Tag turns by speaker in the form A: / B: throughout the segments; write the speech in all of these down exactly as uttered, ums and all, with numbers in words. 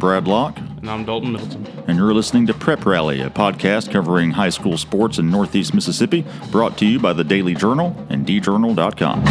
A: Brad Locke.
B: And I'm Dalton Milton.
A: And you're listening to Prep Rally, a podcast covering high school sports in Northeast Mississippi, brought to you by the Daily Journal and d journal dot com.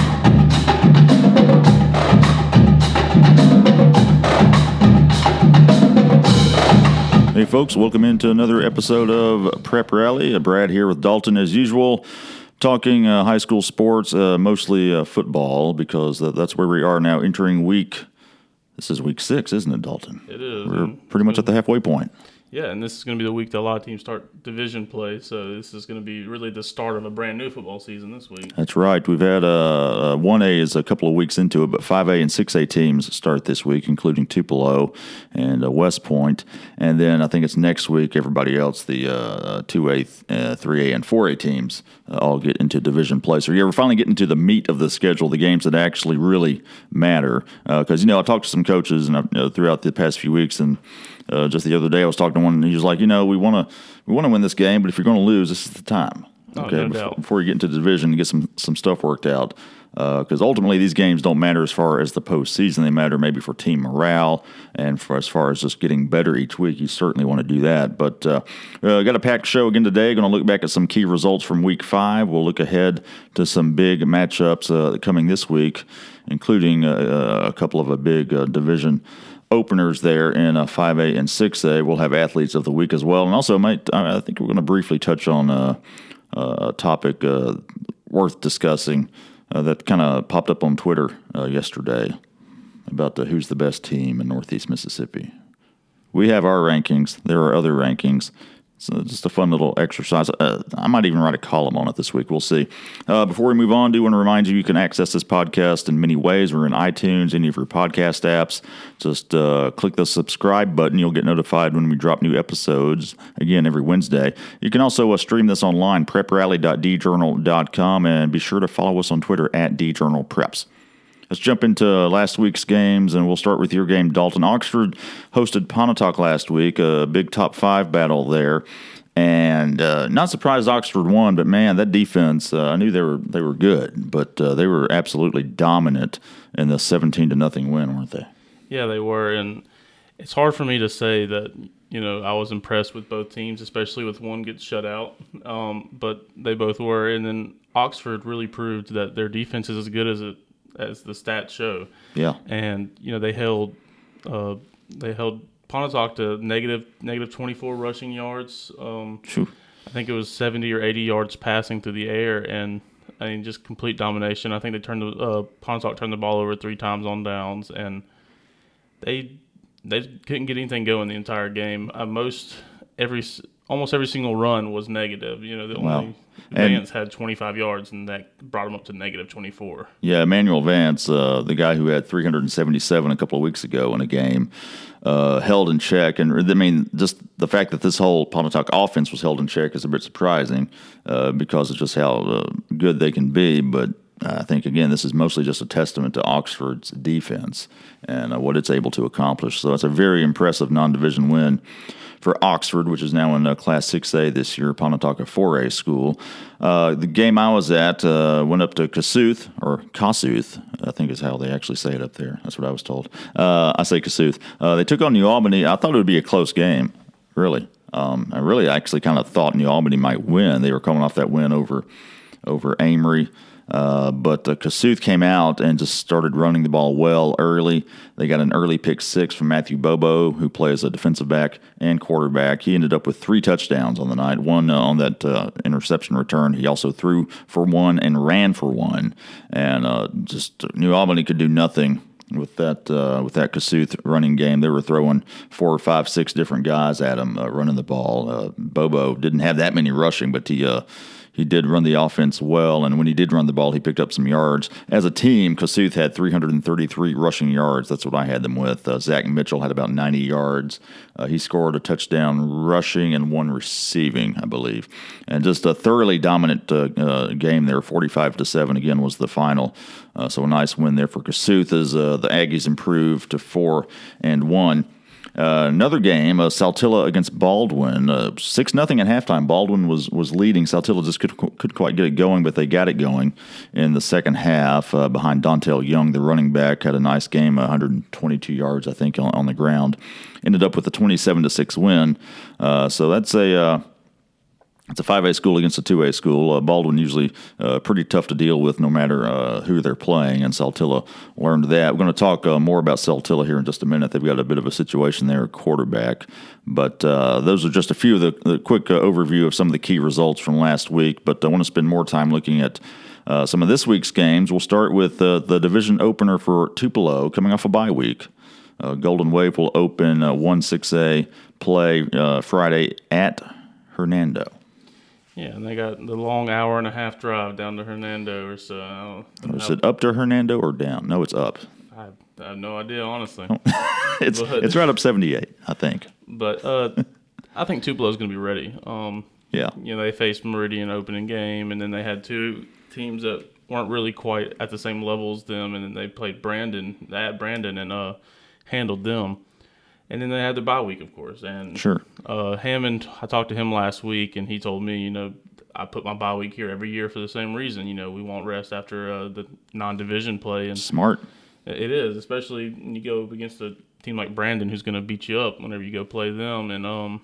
A: Hey folks, welcome into another episode of Prep Rally. Brad here with Dalton as usual, talking uh, high school sports, uh, mostly uh, football, because uh, that's where we are now entering week. This is week six, isn't it, Dalton?
B: It is.
A: We're pretty much at the halfway point.
B: Yeah, and this is going to be the week that a lot of teams start division play, so this is going to be really the start of a brand new football season this week.
A: That's right. We've had uh, one A is a couple of weeks into it, but five A and six A teams start this week, including Tupelo and uh, West Point. And then I think it's next week, everybody else, the uh, two A, uh, three A, and four A teams uh, all get into division play. So yeah, we're finally getting to the meat of the schedule, the games that actually really matter. Because, uh, you know, I talked to some coaches and uh, throughout the past few weeks, and Uh, just the other day, I was talking to one, and he was like, "You know, we want to we want to win this game, but if you're going to lose, this is the time.
B: Oh,
A: Okay,
B: no
A: before,
B: doubt.
A: before you get into the division and get some some stuff worked out, because uh, ultimately these games don't matter as far as the postseason. They matter maybe for team morale and for as far as just getting better each week. You certainly want to do that. But uh, uh, got a packed show again today. Going to look back at some key results from Week Five. We'll look ahead to some big matchups uh, coming this week, including uh, a couple of a big uh, division openers there in uh, five A and six A. We'll have athletes of the week as well. And also, might I think we're going to briefly touch on uh, uh, a topic uh, worth discussing uh, that kind of popped up on Twitter uh, yesterday about the, who's the best team in Northeast Mississippi. We have our rankings. There are other rankings. So just a fun little exercise. Uh, I might even write a column on it this week. We'll see. Uh, before we move on, I do want to remind you you can access this podcast in many ways. We're in iTunes, any of your podcast apps. Just uh, click the subscribe button. You'll get notified when we drop new episodes, again, every Wednesday. You can also uh, stream this online, prep rally dot d journal dot com, and be sure to follow us on Twitter at d journal preps. Let's jump into last week's games, and we'll start with your game, Dalton. Oxford hosted Pontotoc last week, a big top five battle there, and uh, not surprised Oxford won. But man, that defense, uh, I knew they were they were good, but uh, they were absolutely dominant in the seventeen to nothing win, weren't they?
B: Yeah, they were, and it's hard for me to say that you know I was impressed with both teams, especially with one gets shut out. Um, but they both were, and then Oxford really proved that their defense is as good as it. as the stats show.
A: Yeah.
B: And, you know, they held uh, they held Pontotoc to negative negative twenty-four rushing yards. Um, I think it was seventy or eighty yards passing through the air, and, I mean, just complete domination. I think they turned the uh, Pontotoc turned the ball over three times on downs, and they they couldn't get anything going the entire game. Uh, most every almost every single run was negative. You know, the
A: wow.
B: only Vance had twenty-five yards, and that brought him up to negative twenty-four.
A: Yeah, Emmanuel Vance, uh, the guy who had three hundred seventy-seven a couple of weeks ago in a game, uh, held in check. And, I mean, just the fact that this whole Pontotoc offense was held in check is a bit surprising uh, because of just how uh, good they can be. But I think, again, this is mostly just a testament to Oxford's defense and uh, what it's able to accomplish. So it's a very impressive non-division win for Oxford, which is now in uh, Class six A this year, Pontotoc a four A school. Uh, the game I was at uh, went up to Kossuth, or Kossuth, I think is how they actually say it up there. That's what I was told. Uh, I say Kossuth. Uh, they took on New Albany. I thought it would be a close game, really. Um, I really actually kind of thought New Albany might win. They were coming off that win over, over Amory. Uh, but uh, Kossuth came out and just started running the ball well early. They got an early pick six from Matthew Bobo, who plays a defensive back and quarterback. He ended up with three touchdowns on the night, one uh, on that uh, interception return. He also threw for one and ran for one. And uh, just New Albany could do nothing with that uh, with that Kossuth running game. They were throwing four or five, six different guys at him uh, running the ball. Uh, Bobo didn't have that many rushing, but he uh, he did run the offense well, and when he did run the ball, he picked up some yards. As a team, Kossuth had three hundred thirty-three rushing yards. That's what I had them with. Uh, Zach Mitchell had about ninety yards. Uh, he scored a touchdown rushing and one receiving, I believe. And just a thoroughly dominant uh, uh, game there, forty-five to seven again was the final. Uh, so a nice win there for Kossuth as uh, the Aggies improved to four and one. Uh, another game, uh, Saltillo against Baldwin, uh, six nothing at halftime. Baldwin was was leading. Saltillo just could, couldn't quite get it going, but they got it going in the second half uh, behind Dontel Young, the running back. Had a nice game, one hundred twenty-two yards, I think, on, on the ground. Ended up with a twenty-seven to six win. Uh, so that's a... Uh, It's a five A school against a two A school. Uh, Baldwin usually uh, pretty tough to deal with no matter uh, who they're playing, and Saltillo learned that. We're going to talk uh, more about Saltillo here in just a minute. They've got a bit of a situation there at quarterback. But uh, those are just a few of the, the quick uh, overview of some of the key results from last week. But I want to spend more time looking at uh, some of this week's games. We'll start with uh, the division opener for Tupelo coming off a bye week. Uh, Golden Wave will open uh, one six A play uh, Friday at Hernando.
B: Yeah, and they got the long hour and a half drive down to Hernando or so. I don't,
A: Is it up to Hernando or down? No, it's up.
B: I, I have no idea, honestly.
A: it's
B: but,
A: it's right up seventy-eight, I think.
B: But uh, I think Tupelo's going to be ready. Um,
A: yeah.
B: You know, they faced Meridian opening game, and then they had two teams that weren't really quite at the same level as them, and then they played Brandon, at Brandon, and uh, handled them. And then they had the bye week, of course. And
A: sure.
B: Uh, Hammond, I talked to him last week, and he told me, you know, I put my bye week here every year for the same reason. You know, we won't rest after uh, the non-division play. And
A: smart.
B: It is, especially when you go against a team like Brandon, who's going to beat you up whenever you go play them. And um,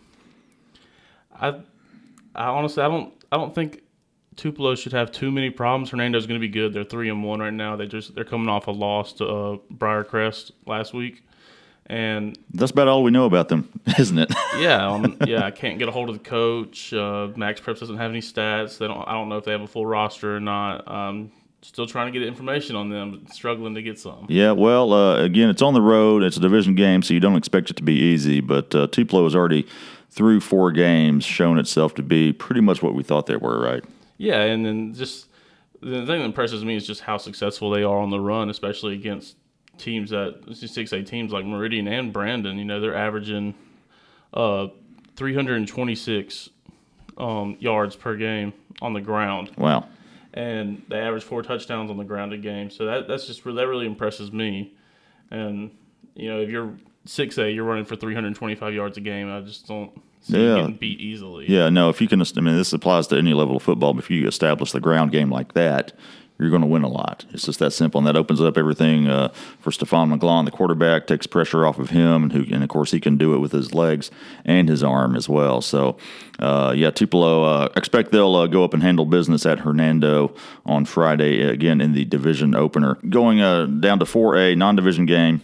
B: I, I honestly, I don't, I don't think Tupelo should have too many problems. Hernando's going to be good. They're three and one right now. They just they're coming off a loss to uh, Briarcrest last week. And
A: that's about all we know about them, isn't it?
B: yeah, um, yeah. I can't get a hold of the coach. Uh, Max Preps doesn't have any stats. They don't. I don't know if they have a full roster or not. Um, still trying to get information on them, but struggling to get some.
A: Yeah, well, uh, again, it's on the road. It's a division game, so you don't expect it to be easy. But uh, Tupelo has already, through four games, shown itself to be pretty much what we thought they were, right?
B: Yeah, and then just the thing that impresses me is just how successful they are on the run, especially against teams that six A teams like Meridian and Brandon. You know, they're averaging uh, three hundred twenty-six um, yards per game on the ground.
A: Wow.
B: And they average four touchdowns on the ground a game. So that that's just that really impresses me. And you know, if you're six A, you're running for three hundred twenty-five yards a game. I just don't see
A: yeah.
B: you getting beat easily.
A: Yeah, no, if you can, I mean, this applies to any level of football, but if you establish the ground game like that, you're going to win a lot. It's just that simple, and that opens up everything uh, for Stephon McGlon, the quarterback, takes pressure off of him, and, who, and of course he can do it with his legs and his arm as well. So, uh, yeah, Tupelo, uh, expect they'll uh, go up and handle business at Hernando on Friday, again in the division opener. Going uh, down to four A, non-division game.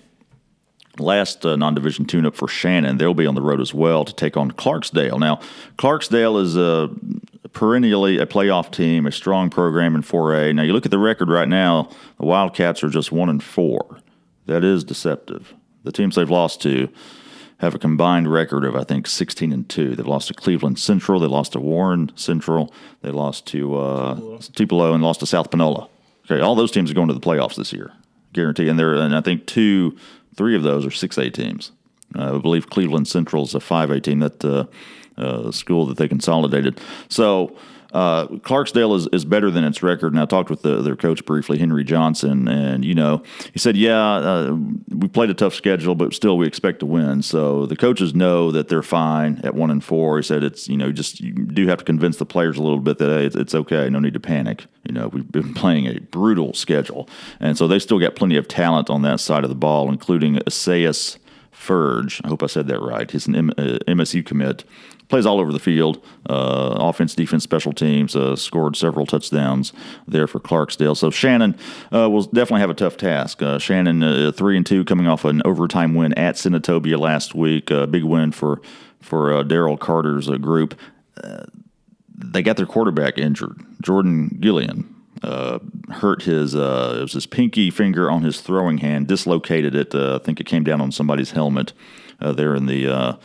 A: Last uh, non-division tune-up for Shannon. They'll be on the road as well to take on Clarksdale. Now, Clarksdale is uh, perennially a playoff team, a strong program in four A. Now, you look at the record right now, the Wildcats are just one and four. That is deceptive. The teams they've lost to have a combined record of, I think, sixteen and two. They've lost to Cleveland Central. They lost to Warren Central. They lost to uh, Tupelo and lost to South Panola. Okay, all those teams are going to the playoffs this year, guarantee. And they're, and I think two... Three of those are six A teams. Uh, I believe Cleveland Central is a five A team, that uh, uh, school that they consolidated. So uh, Clarksdale is, is better than its record. And I talked with the, their coach briefly, Henry Johnson, and, you know, he said, yeah, uh, we played a tough schedule, but still we expect to win. So the coaches know that they're fine at one and four. He said it's, you know, just you do have to convince the players a little bit that, hey, it's, it's okay, no need to panic. You know, we've been playing a brutal schedule. And so they still got plenty of talent on that side of the ball, including Esaias Furge. I hope I said that right. He's an M- uh, M S U commit. Plays all over the field, uh, offense, defense, special teams, uh, scored several touchdowns there for Clarksdale. So Shannon uh, will definitely have a tough task. Uh, Shannon, uh, three and two, coming off an overtime win at Senatobia last week. A uh, big win for, for uh, Daryl Carter's uh, group. Uh, they got their quarterback injured. Jordan Gillian uh, hurt his, uh, it was his pinky finger on his throwing hand, dislocated it. Uh, I think it came down on somebody's helmet uh, there in the uh,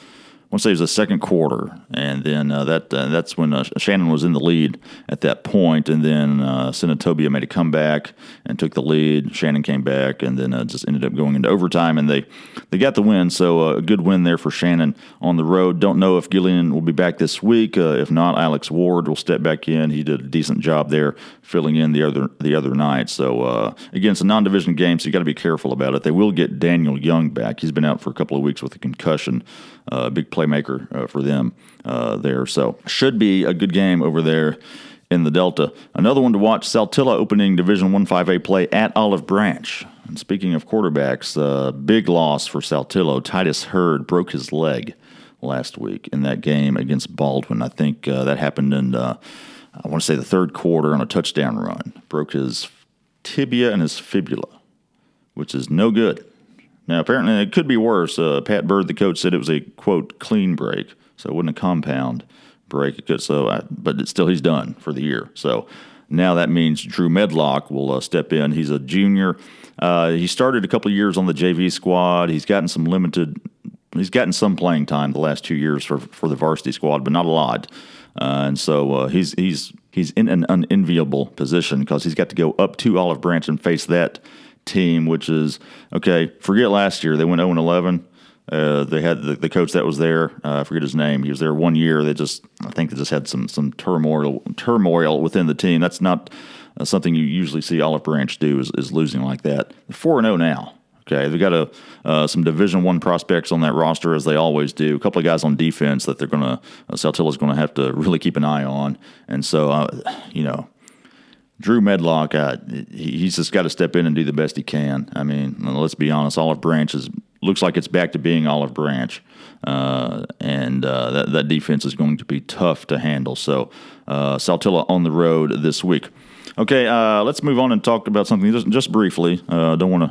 A: want to say it was the second quarter, and then uh, that uh, that's when uh, Shannon was in the lead at that point, and then uh, Senatobia made a comeback and took the lead. Shannon came back, and then uh, just ended up going into overtime, and they, they got the win. So uh, a good win there for Shannon on the road. Don't know if Gillian will be back this week. Uh, if not, Alex Ward will step back in. He did a decent job there filling in the other the other night. So uh, again, it's a non-division game, so you got to be careful about it. They will get Daniel Young back. He's been out for a couple of weeks with a concussion. Uh, big playmaker uh, for them uh, there. So should be a good game over there in the Delta. Another one to watch, Saltillo opening Division one five A play at Olive Branch. And speaking of quarterbacks, uh, big loss for Saltillo. Titus Hurd broke his leg last week in that game against Baldwin. I think uh, that happened in, uh, I want to say, the third quarter on a touchdown run. Broke his tibia and his fibula, which is no good. Now, apparently, it could be worse. Uh, Pat Bird, the coach, said it was a, quote, clean break, so it wasn't a compound break. So, I, but it's still, he's done for the year. So now that means Drew Medlock will uh, step in. He's a junior. Uh, he started a couple of years on the J V squad. He's gotten some limited, he's gotten some playing time the last two years for for the varsity squad, but not a lot. Uh, and so uh, he's he's he's in an unenviable position because he's got to go up to Olive Branch and face that team, which is, okay, forget last year. They went oh and eleven. Uh, they had the, the coach that was there, uh, I forget his name. He was there one year. They just, I think they just had some some turmoil turmoil within the team. That's not uh, something you usually see Olive Branch do, is, is losing like that. four and oh now. Okay, they've got a, uh, some Division One prospects on that roster, as they always do. A couple of guys on defense that they're going to, uh, Saltillo's going to have to really keep an eye on. And so, uh, you know, Drew Medlock, uh, he's just got to step in and do the best he can. I mean, let's be honest, Olive Branch is, looks like it's back to being Olive Branch, uh, and uh, that, that defense is going to be tough to handle. So uh, Saltillo on the road this week. Okay, uh, let's move on and talk about something just, just briefly. Uh, don't want to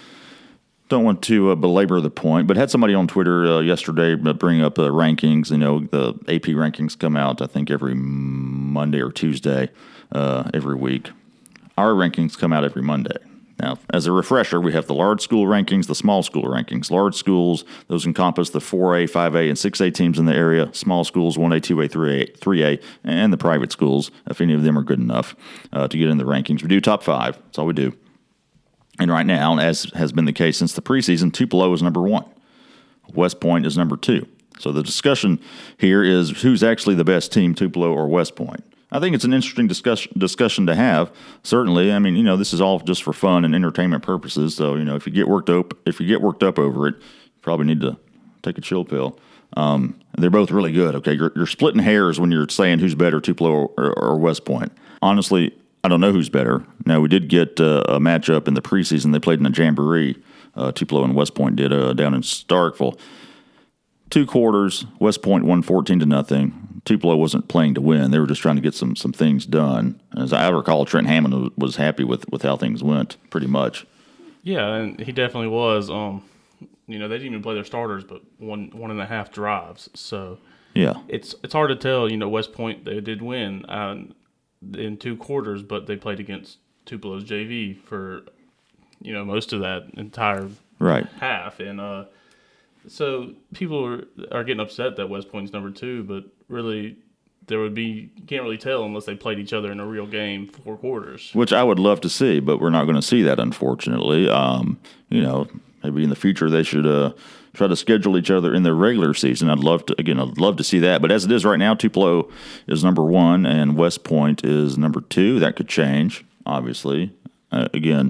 A: Don't want to uh, belabor the point, but had somebody on Twitter uh, yesterday bring up uh, rankings. You know, the A P rankings come out, I think, every Monday or Tuesday uh, every week. Our rankings come out every Monday. Now, as a refresher, we have the large school rankings, the small school rankings. Large schools, those encompass the four A, five A, and six A teams in the area. Small schools, one A, two A, three A, three A, and the private schools, if any of them are good enough uh, to get in the rankings. We do top five. That's all we do. And right now, as has been the case since the preseason, Tupelo is number one. West Point is number two. So the discussion here is who's actually the best team, Tupelo or West Point. I think it's an interesting discussion discussion to have. Certainly, I mean, you know, this is all just for fun and entertainment purposes. So, you know, if you get worked up, if you get worked up over it, you probably need to take a chill pill. Um, they're both really good. Okay, you're, you're splitting hairs when you're saying who's better, Tupelo or, or, or West Point. Honestly, I don't know who's better. Now, we did get uh, a matchup in the preseason. They played in a jamboree. Uh, Tupelo and West Point did uh, down in Starkville. Two quarters, West Point won fourteen to nothing. Tupelo wasn't playing to win. They were just trying to get some some things done. As I recall, Trent Hammond was happy with, with how things went, pretty much.
B: Yeah, and he definitely was. Um, you know, they didn't even play their starters, but one one and a half drives. So
A: yeah,
B: it's it's hard to tell. You know, West Point, they did win uh, in two quarters, but they played against Tupelo's J V for, you know, most of that entire
A: right.
B: half. And uh, so people are, are getting upset that West Point's number two, but really there would be, you can't really tell unless they played each other in a real game, four quarters.
A: Which I would love to see, but we're not going to see that, unfortunately. Um, you know, maybe in the future they should uh, try to schedule each other in their regular season. I'd love to, again, I'd love to see that. But as it is right now, Tupelo is number one and West Point is number two. That could change, obviously. Uh, again,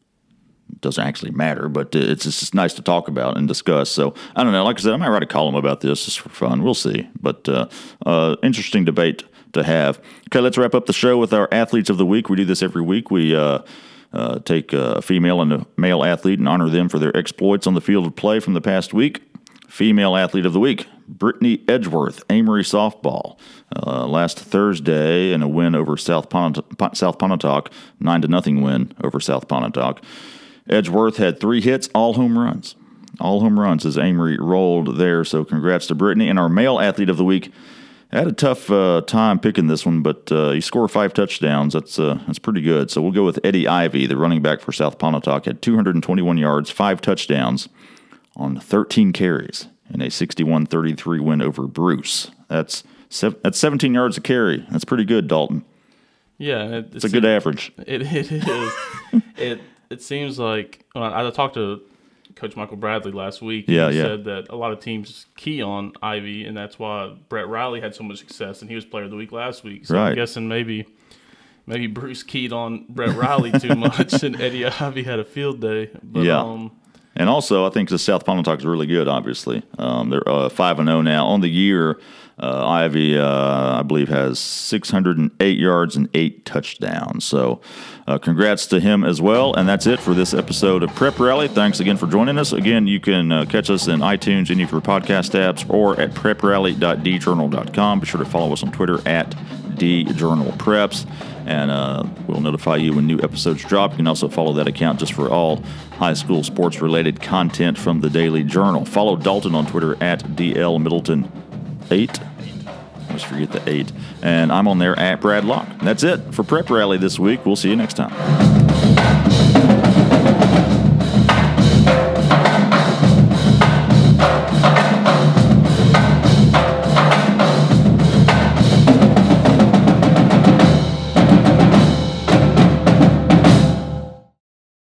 A: it doesn't actually matter, but it's just nice to talk about and discuss. So, I don't know. Like I said, I might write a column about this just for fun. We'll see. But uh, uh, interesting debate to have. Okay, let's wrap up the show with our Athletes of the Week. We do this every week. We uh, uh, take a female and a male athlete and honor them for their exploits on the field of play from the past week. Female Athlete of the Week, Brittany Edgeworth, Amory Softball. Uh, last Thursday in a win over South Pontotoc, South Pontotoc, nine to nothing win over South Pontotoc. Edgeworth had three hits, all home runs. All home runs as Amory rolled there, so congrats to Brittany. And our male athlete of the week, I had a tough uh, time picking this one, but uh, he scored five touchdowns. That's uh, that's pretty good. So we'll go with Eddie Ivey, the running back for South Pontotoc, had two hundred twenty-one yards, five touchdowns on thirteen carries in a sixty-one thirty-three win over Bruce. That's that's seventeen yards a carry. That's pretty good, Dalton.
B: Yeah,
A: it, it's, it's a good it, average.
B: It it is. it it seems like well, I talked to Coach Michael Bradley last week.
A: Yeah,
B: he
A: yeah.
B: said that a lot of teams key on Ivy, and that's why Brett Riley had so much success, and he was Player of the Week last week. So
A: right.
B: I'm guessing maybe maybe Bruce keyed on Brett Riley too much, and Eddie Ivy had a field day. But,
A: yeah.
B: Um,
A: and also, I think the South Pontotoc is really good. Obviously, um, they're uh, five and zero now on the year. Uh, Ivy, uh, I believe, has six hundred eight yards and eight touchdowns. So uh, congrats to him as well. And that's it for this episode of Prep Rally. Thanks again for joining us. Again, you can uh, catch us in iTunes, any of your podcast apps, or at prep rally dot d journal dot com. Be sure to follow us on Twitter at d journal preps. And uh, we'll notify you when new episodes drop. You can also follow that account just for all high school sports-related content from the Daily Journal. Follow Dalton on Twitter at D L Middleton eight. I always forget the eight. And I'm on there at Brad Locke. That's it for Prep Rally this week. We'll see you next time.